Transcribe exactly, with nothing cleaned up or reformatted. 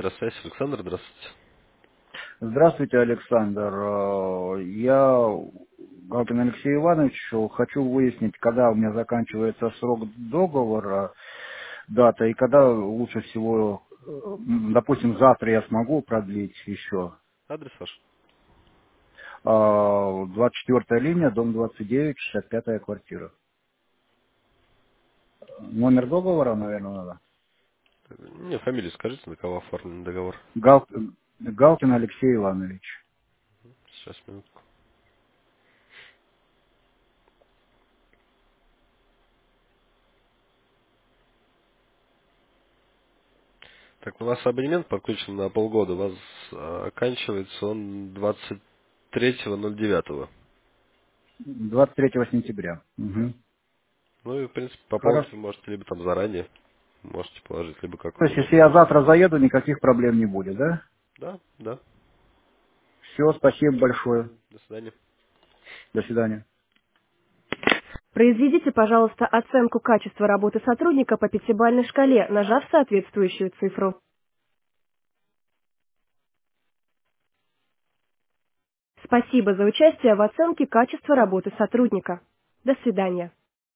Электросвязь, Александр, здравствуйте. Здравствуйте, Александр. Э, Я, Галкин Алексей Иванович, хочу выяснить, когда у меня заканчивается срок договора, дата, и когда лучше всего, э, м, допустим, завтра я смогу продлить еще. Адрес ваш? А, двадцать четвёртая линия, дом двадцать девять, шестьдесят пятая квартира. Номер договора, наверное, надо. Не, фамилию скажите, на кого оформлен договор. Гал- Галкин Алексей Иванович. Сейчас, минутку. Так, у нас абонемент подключен на полгода. У вас а, оканчивается он двадцать третьего ноль девятого. двадцать третьего сентября. Да. Мгм. Ну и, в принципе, пополнить Хорошо. вы можете либо там заранее, можете положить, либо как То вам есть, если удобно. я завтра заеду, никаких проблем не будет, да? Да, да. Все, спасибо большое. До свидания. До свидания. Произведите, пожалуйста, оценку качества работы сотрудника по пятибалльной шкале, нажав соответствующую цифру. Спасибо за участие в оценке качества работы сотрудника. До свидания.